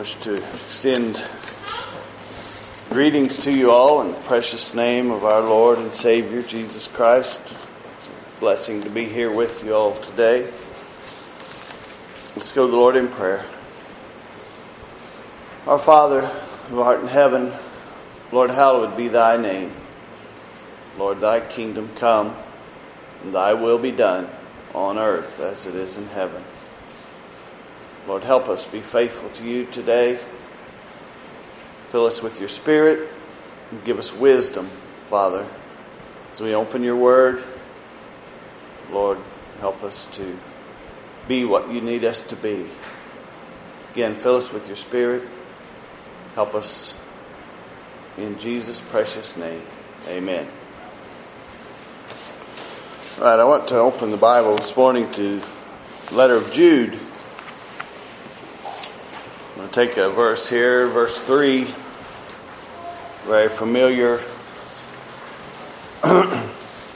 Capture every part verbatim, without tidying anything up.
wish to extend greetings to you all in the precious name of our Lord and Savior, Jesus Christ. It's a blessing to be here with you all today. Let's go to the Lord in prayer. Our Father, who art in heaven, Lord, hallowed be thy name. Lord, thy kingdom come, and thy will be done on earth as it is in heaven. Lord, help us be faithful to you today. Fill us with your Spirit and give us wisdom, Father, as we open your word. Lord, help us to be what you need us to be. Again, fill us with your Spirit. Help us in Jesus' precious name. Amen. All right, I want to open the Bible this morning to the letter of Jude. I'm going to take a verse here, verse three, very familiar. It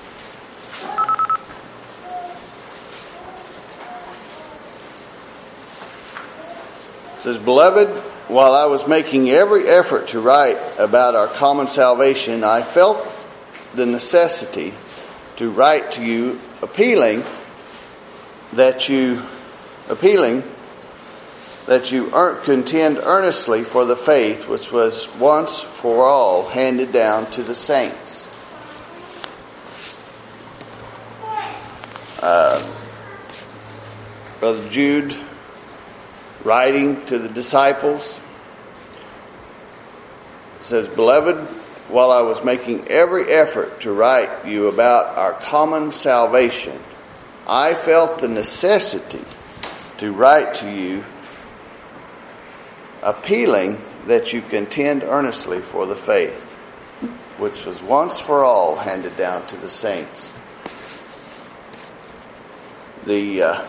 says, "Beloved, while I was making every effort to write about our common salvation, I felt the necessity to write to you, appealing that you, appealing that you contend earnestly for the faith which was once for all handed down to the saints." Uh, Brother Jude, writing to the disciples, says, "Beloved, while I was making every effort to write you about our common salvation, I felt the necessity to write to you, appealing that you contend earnestly for the faith, which was once for all handed down to the saints." The uh,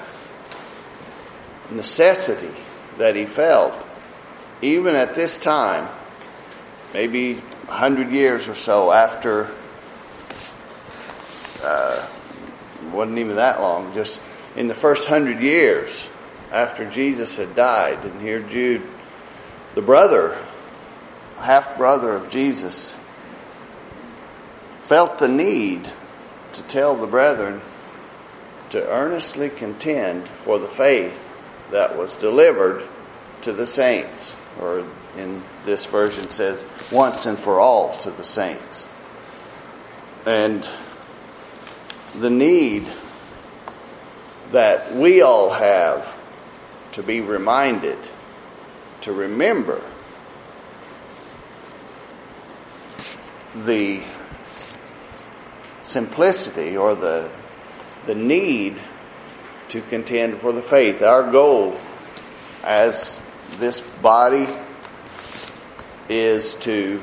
necessity that he felt, even at this time, maybe a hundred years or so after, uh, wasn't even that long, just in the first hundred years after Jesus had died. And here Jude, the brother, half-brother of Jesus, felt the need to tell the brethren to earnestly contend for the faith that was delivered to the saints, or in this version says, once and for all to the saints. And the need that we all have to be reminded, to remember the simplicity or the the need to contend for the faith. Our goal as this body is to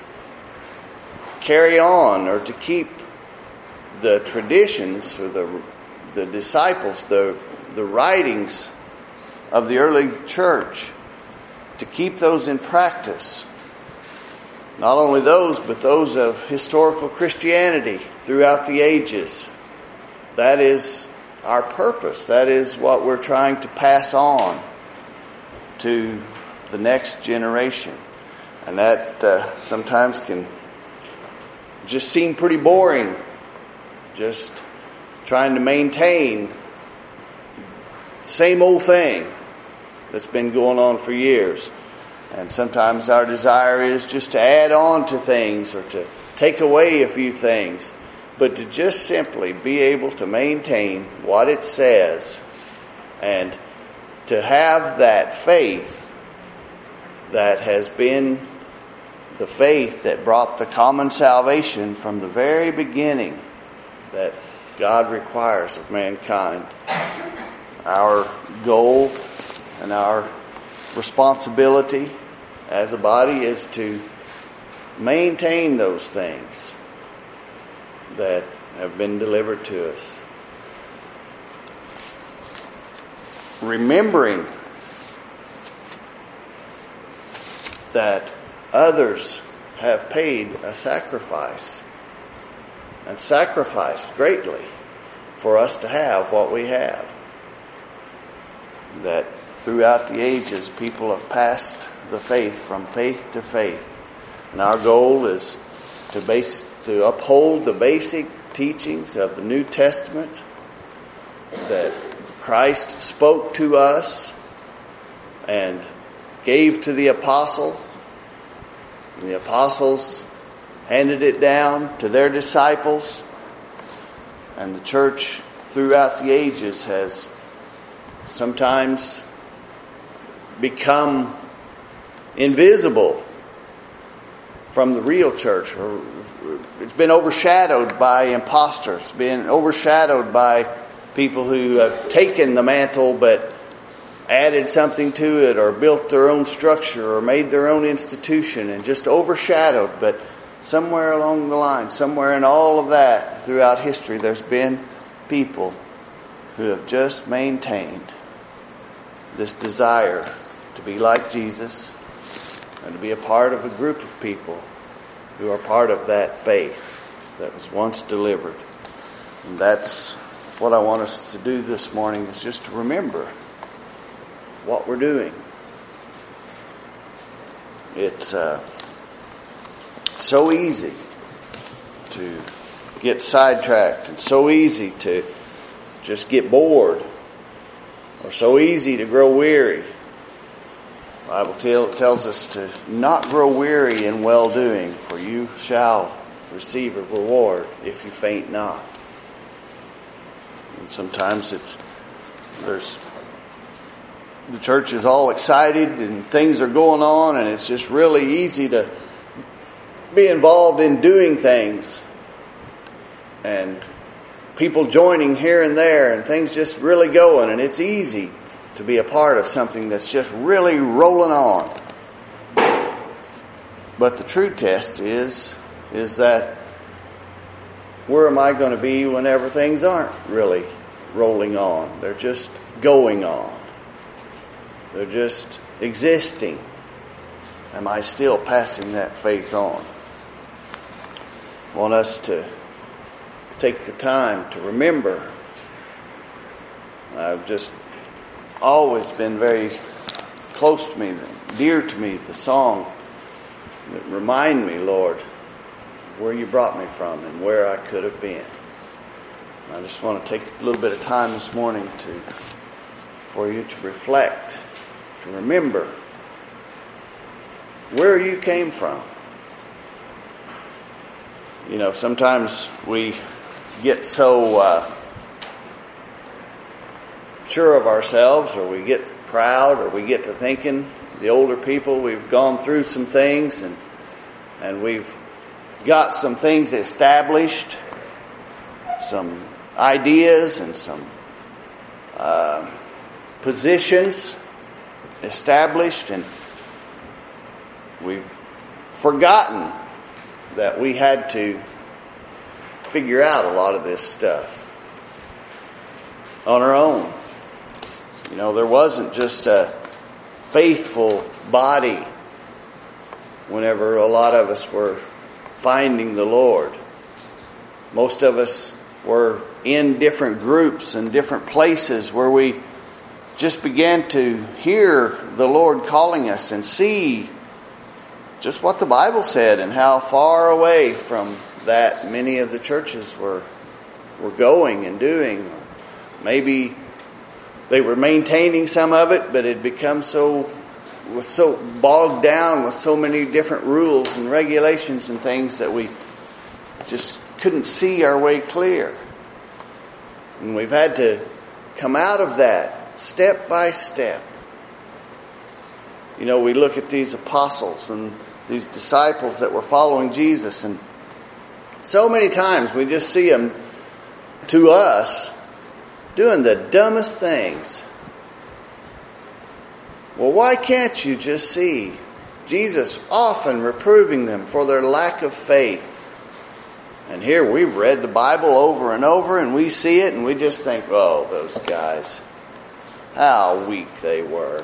carry on or to keep the traditions or the the disciples, the the writings of the early church, to keep those in practice. Not only those, but those of historical Christianity throughout the ages. That is our purpose. That is what we're trying to pass on to the next generation. And that uh, sometimes can just seem pretty boring. Just trying to maintain the same old thing that's been going on for years. And sometimes our desire is just to add on to things or to take away a few things. But to just simply be able to maintain what it says and to have that faith that has been the faith that brought the common salvation from the very beginning that God requires of mankind. Our goal and our responsibility as a body is to maintain those things that have been delivered to us. Remembering that others have paid a sacrifice and sacrificed greatly for us to have what we have. That throughout the ages, people have passed the faith from faith to faith. And our goal is to base, to uphold the basic teachings of the New Testament that Christ spoke to us and gave to the apostles. And the apostles handed it down to their disciples. And the church throughout the ages has sometimes become invisible from the real church. It's been overshadowed by imposters. It's been overshadowed by people who have taken the mantle but added something to it, or built their own structure, or made their own institution, and just overshadowed. But somewhere along the line, somewhere in all of that throughout history, there's been people who have just maintained this desire to be like Jesus and to be a part of a group of people who are part of that faith that was once delivered. And that's what I want us to do this morning, is just to remember what we're doing. It's uh, so easy to get sidetracked, and so easy to just get bored, or so easy to grow weary. The Bible tell, tells us to not grow weary in well-doing, for you shall receive a reward if you faint not. And sometimes it's there's the church is all excited and things are going on, and it's just really easy to be involved in doing things and people joining here and there, and things just really going, and it's easy to be a part of something that's just really rolling on. But the true test is is that where am I going to be whenever things aren't really rolling on? They're just going on. They're just existing. Am I still passing that faith on? I want us to take the time to remember. I've just always been very close to me, dear to me, the song that remind me, Lord, where you brought me from and where I could have been. I just want to take a little bit of time this morning to for you to reflect, to remember where you came from. You know, sometimes we get so uh, sure of ourselves, or we get proud, or we get to thinking, the older people, we've gone through some things, and and we've got some things established, some ideas and some uh, positions established, and we've forgotten that we had to figure out a lot of this stuff on our own. You know, there wasn't just a faithful body whenever a lot of us were finding the Lord. Most of us were in different groups and different places where we just began to hear the Lord calling us and see just what the Bible said, and how far away from that many of the churches were were going and doing. Maybe they were maintaining some of it, but it had become so was so bogged down with so many different rules and regulations and things that we just couldn't see our way clear. And we've had to come out of that step by step. You know, we look at these apostles and these disciples that were following Jesus, and so many times we just see them, to us, doing the dumbest things. Well, why can't you just see Jesus often reproving them for their lack of faith? And here we've read the Bible over and over, and we see it, and we just think, oh, those guys, how weak they were.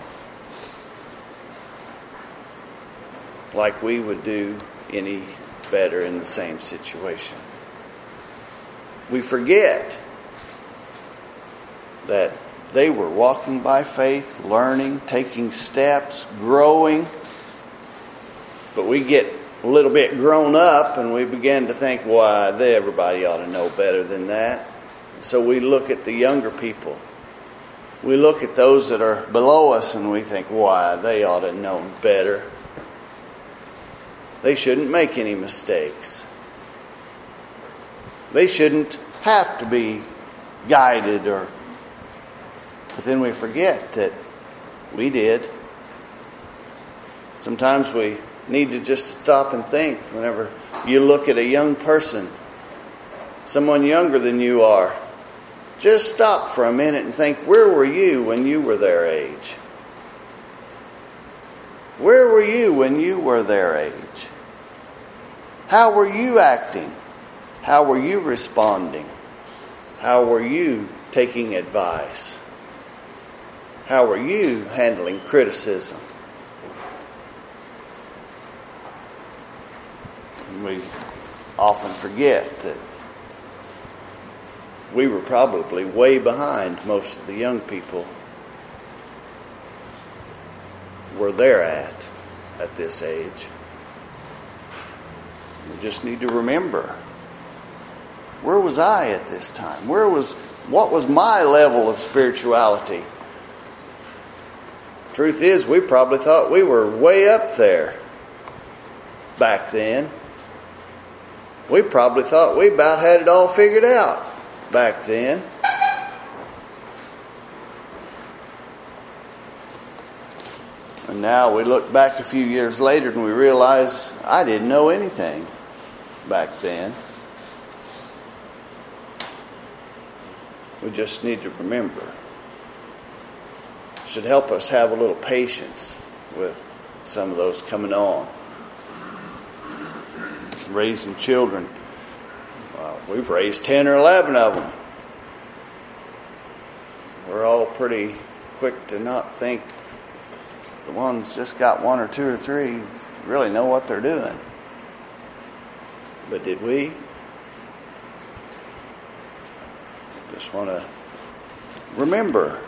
Like we would do any better in the same situation. We forget that They were walking by faith, learning, taking steps, growing. But we get a little bit grown up and we begin to think, why, they, everybody ought to know better than that. So we look at the younger people. We look at those that are below us and we think, why, they ought to know better. They shouldn't make any mistakes. They shouldn't have to be guided or... But then we forget that we did. Sometimes we need to just stop and think whenever you look at a young person, someone younger than you are. Just stop for a minute and think, where were you when you were their age? Where were you when you were their age? How were you acting? How were you responding? How were you taking advice? How were you handling criticism? And we often forget that we were probably way behind most of the young people where they're at at this age. We just need to remember, where was I at this time? Where was, what was my level of spirituality? Truth is, we probably thought we were way up there back then. We probably thought we about had it all figured out back then. And now we look back a few years later and we realize I didn't know anything back then. We just need to remember. It should help us have a little patience with some of those coming on. Raising children. Uh, we've raised ten or eleven of them. We're all pretty quick to not think the ones just got one or two or three really know what they're doing. But did we? Just want to remember,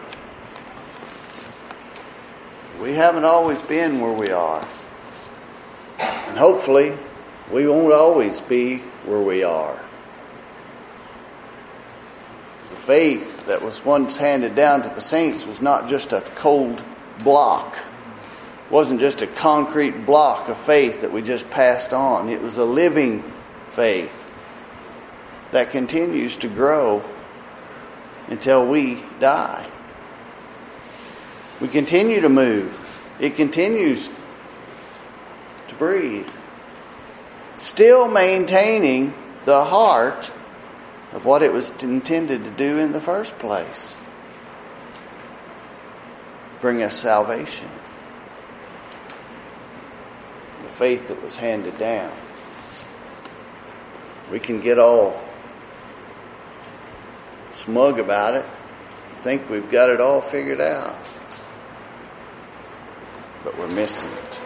we haven't always been where we are. And hopefully, we won't always be where we are. The faith that was once handed down to the saints was not just a cold block. It wasn't just a concrete block of faith that we just passed on. It was a living faith that continues to grow until we die. We continue to move. It continues to breathe. Still maintaining the heart of what it was intended to do in the first place. Bring us salvation. The faith that was handed down. We can get all smug about it, think we've got it all figured out. But we're missing it.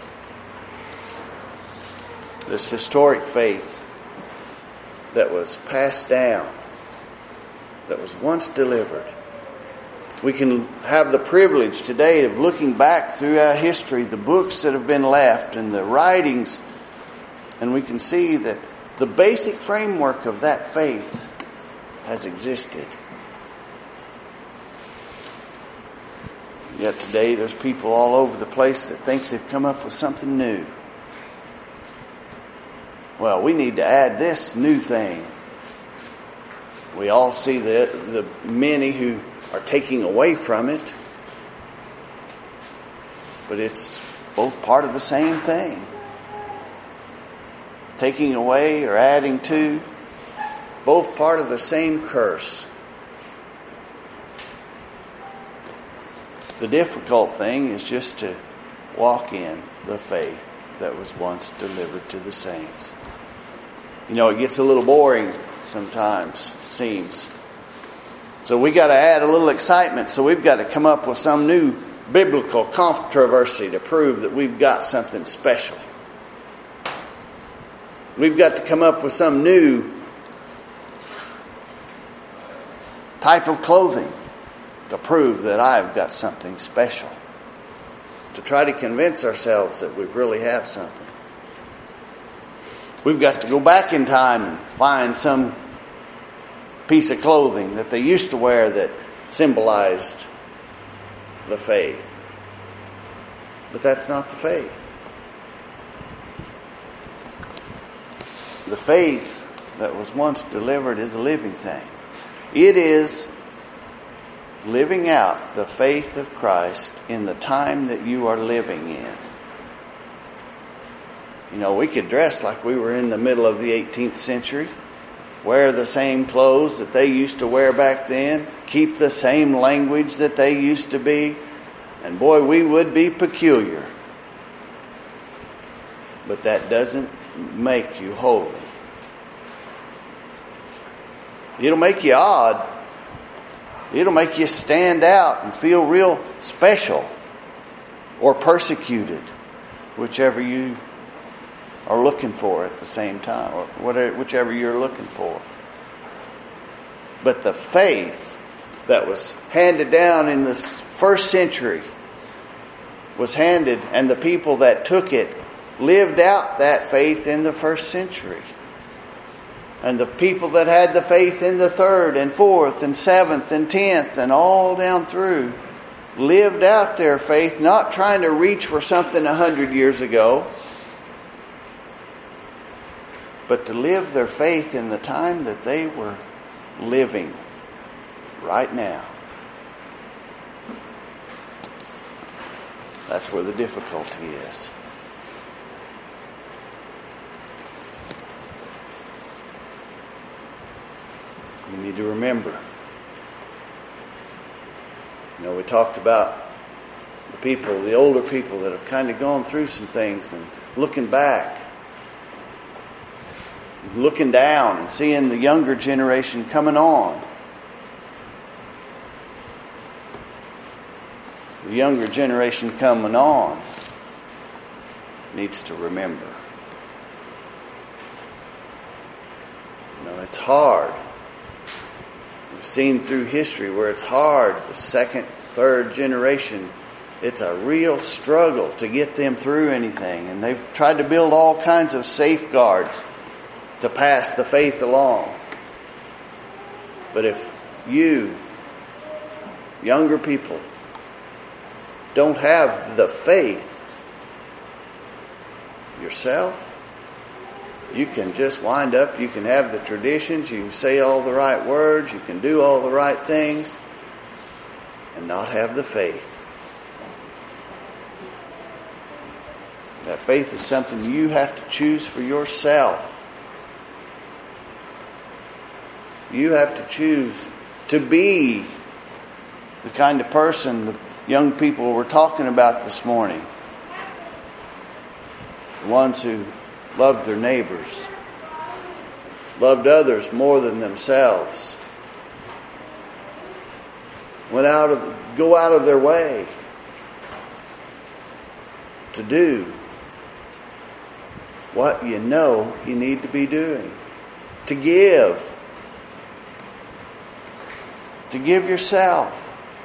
This historic faith that was passed down, that was once delivered. We can have the privilege today of looking back through our history, the books that have been left and the writings, and we can see that the basic framework of that faith has existed. Yet today there's people all over the place that think they've come up with something new. Well, we need to add this new thing. We all see the, the many who are taking away from it. But it's both part of the same thing. Taking away or adding to, both part of the same curse. The difficult thing is just to walk in the faith that was once delivered to the saints. You know, it gets a little boring sometimes, seems. So we got to add a little excitement. So we've got to come up with some new biblical controversy to prove that we've got something special. We've got to come up with some new type of clothing to prove that I've got something special, to try to convince ourselves that we really have something. We've got to go back in time and find some piece of clothing that they used to wear that symbolized the faith. But that's not the faith. The faith that was once delivered is a living thing. It is living out the faith of Christ in the time that you are living in. You know, we could dress like we were in the middle of the eighteenth century, wear the same clothes that they used to wear back then, keep the same language that they used to be, and boy, we would be peculiar. But that doesn't make you holy. It'll make you odd. It'll make you stand out and feel real special or persecuted, whichever you are looking for at the same time, or whatever, whichever you're looking for. But the faith that was handed down in the first century was handed, and the people that took it lived out that faith in the first century. And the people that had the faith in the third and fourth and seventh and tenth and all down through lived out their faith, not trying to reach for something a hundred years ago, but to live their faith in the time that they were living right now. That's where the difficulty is. We need to remember. You know, we talked about the people, the older people that have kind of gone through some things and looking back, looking down and seeing the younger generation coming on. The younger generation coming on needs to remember. You know, it's hard. We've seen through history where it's hard. The second, third generation, it's a real struggle to get them through anything. And they've tried to build all kinds of safeguards to pass the faith along. But if you, younger people, don't have the faith yourself, you can just wind up, you can have the traditions, you can say all the right words, you can do all the right things, and not have the faith. That faith is something you have to choose for yourself. You have to choose to be the kind of person the young people were talking about this morning. The ones who loved their neighbors, loved others more than themselves, went out of, go out of their way to do what you know you need to be doing, to give, to give yourself.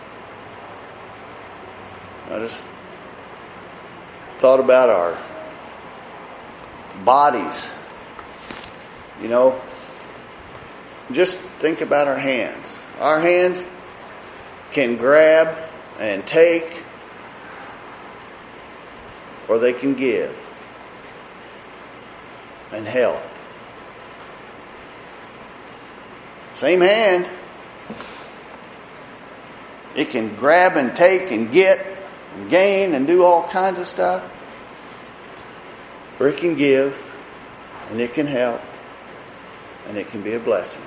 I just thought about our bodies. You know, just think about our hands. Our hands can grab and take, or they can give and help. Same hand. It can grab and take and get and gain and do all kinds of stuff. Or it can give, and it can help, and it can be a blessing.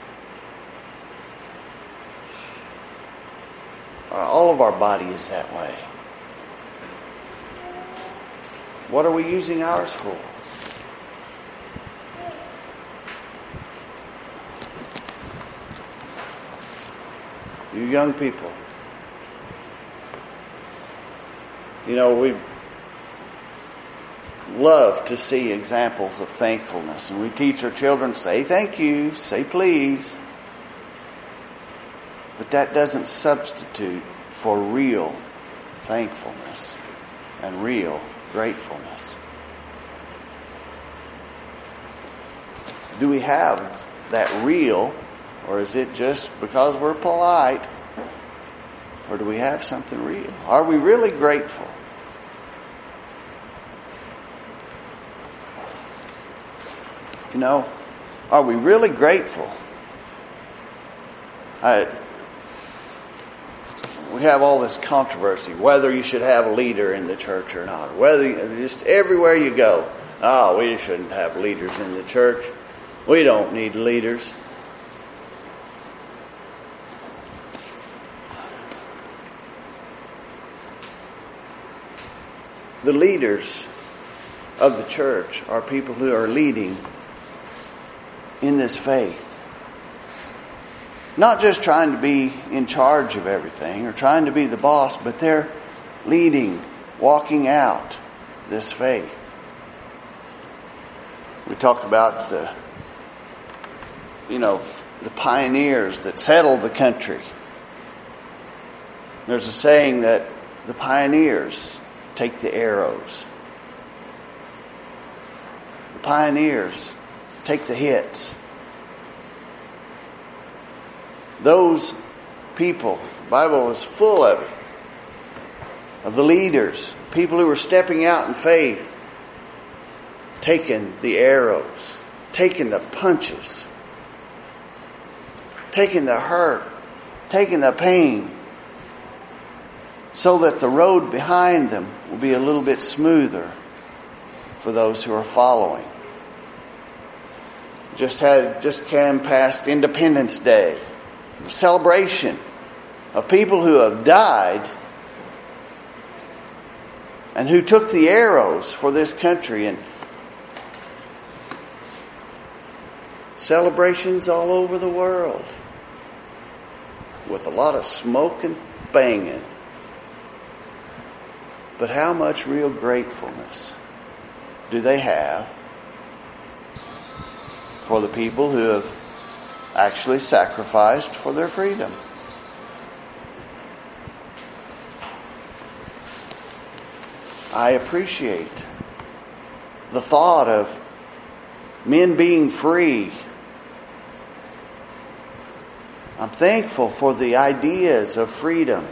All of our body is that way. What are we using ours for? You young people. You know, we love to see examples of thankfulness. And we teach our children, say thank you, say please. But that doesn't substitute for real thankfulness and real gratefulness. Do we have that real, or is it just because we're polite? Or do we have something real? Are we really grateful? You know, are we really grateful? I, we have all this controversy, whether you should have a leader in the church or not. Whether you, just everywhere you go, oh, we shouldn't have leaders in the church. We don't need leaders. The leaders of the church are people who are leading in this faith. Not just trying to be in charge of everything or trying to be the boss, but they're leading, walking out this faith. We talk about the, you know, the pioneers that settled the country. There's a saying that the pioneers take the arrows. The pioneers take the hits. Those people, the Bible is full of it, of the leaders, people who were stepping out in faith, taking the arrows, taking the punches, taking the hurt, taking the pain, so that the road behind them will be a little bit smoother for those who are following. Just had just came past Independence Day, a celebration of people who have died and who took the arrows for this country, and celebrations all over the world with a lot of smoke and banging. But how much real gratefulness do they have for the people who have actually sacrificed for their freedom? I appreciate the thought of men being free. I'm thankful for the ideas of freedom,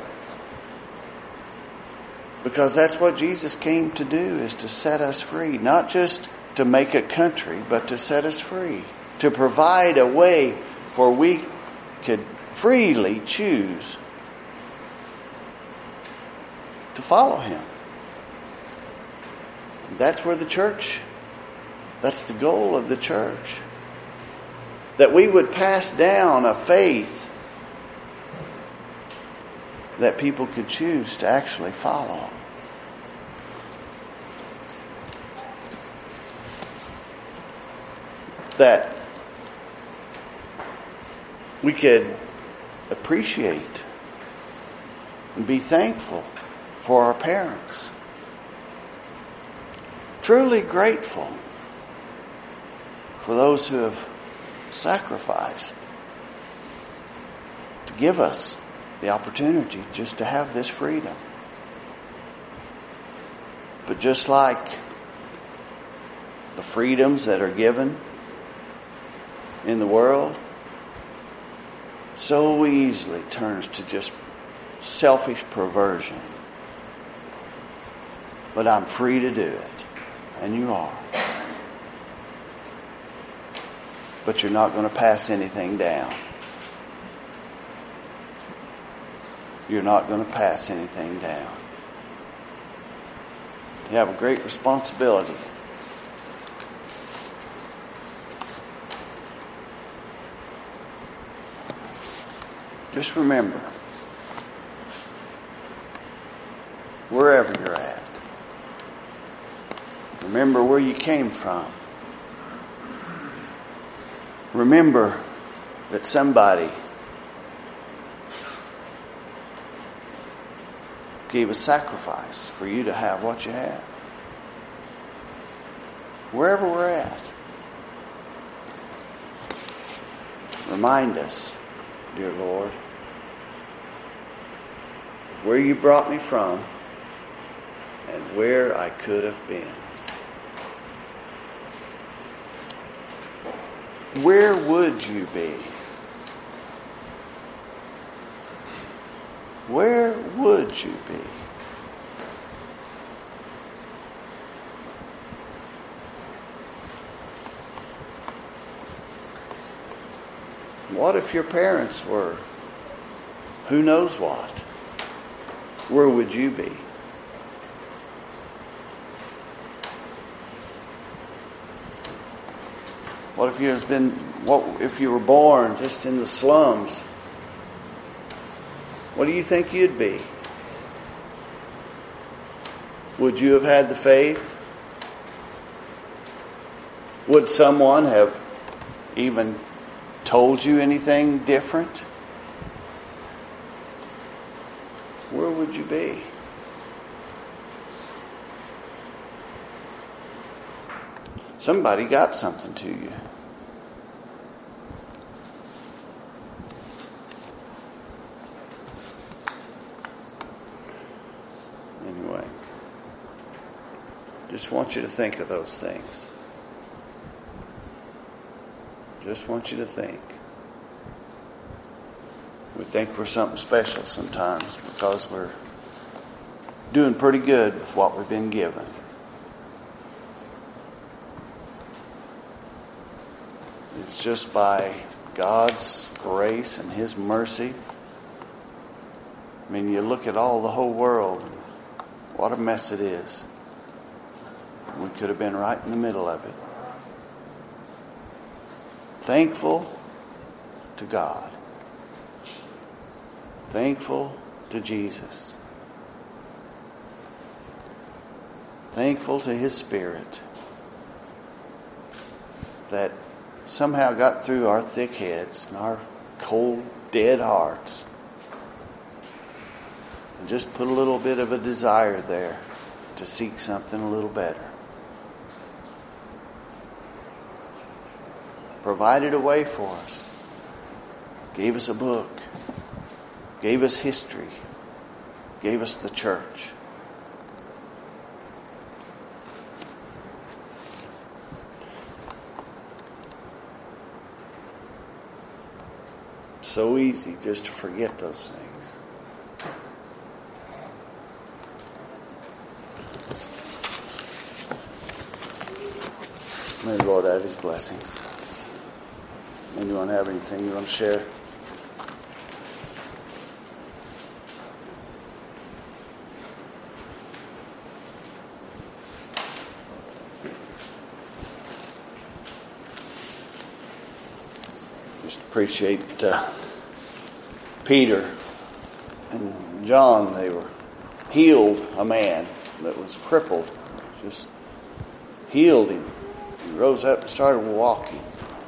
because that's what Jesus came to do, is to set us free. Not just to make a country, but to set us free. To provide a way for we could freely choose to follow Him. That's where the church, that's the goal of the church. That we would pass down a faith that people could choose to actually follow. That we could appreciate and be thankful for our parents. Truly grateful for those who have sacrificed to give us the opportunity just to have this freedom. But just like the freedoms that are given in the world, so easily turns to just selfish perversion. But I'm free to do it, and you are. But you're not going to pass anything down. You're not going to pass anything down. You have a great responsibility. Just remember, wherever you're at, remember where you came from. Remember that somebody gave a sacrifice for you to have what you have. Wherever we're at, remind us, dear Lord, where you brought me from and where I could have been. Where would you be? Where would you be? What if your parents were who knows what? Where would you be? What if you has been what if you were born just in the slums? What do you think you'd be? Would you have had the faith? Would someone have even told you anything different? Where would you be? Somebody got something to you. Anyway, just want you to think of those things. Just want you to think. We think we're something special sometimes because we're doing pretty good with what we've been given. It's just by God's grace and His mercy. I mean, you look at all the whole world, what a mess it is. We could have been right in the middle of it. Thankful to God. Thankful to Jesus. Thankful to His Spirit that somehow got through our thick heads and our cold, dead hearts and just put a little bit of a desire there to seek something a little better. Provided a way for us. Gave us a book. Gave us history. Gave us the church. So easy just to forget those things. May the Lord add His blessings. Anyone have anything you want to share? Just appreciate uh, Peter and John. They were healed a man that was crippled. Just healed him. He rose up and started walking.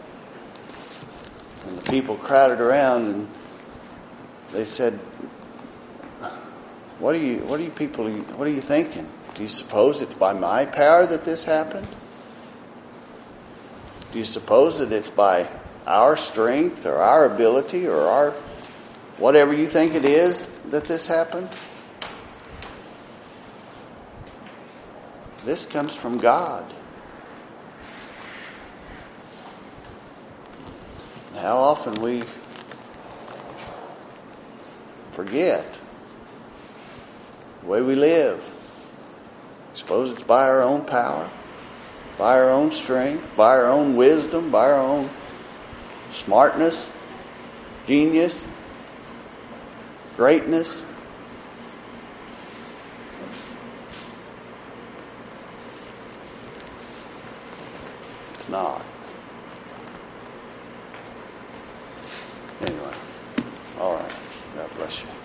And the people crowded around and they said, What are you what are you people what are you thinking? Do you suppose it's by my power that this happened? Do you suppose that it's by our strength or our ability or our whatever you think it is that this happened? This comes from God. How often we forget the way we live. Suppose it's by our own power, by our own strength, by our own wisdom, by our own smartness, genius, greatness. It's not. Anyway, all right. God bless you.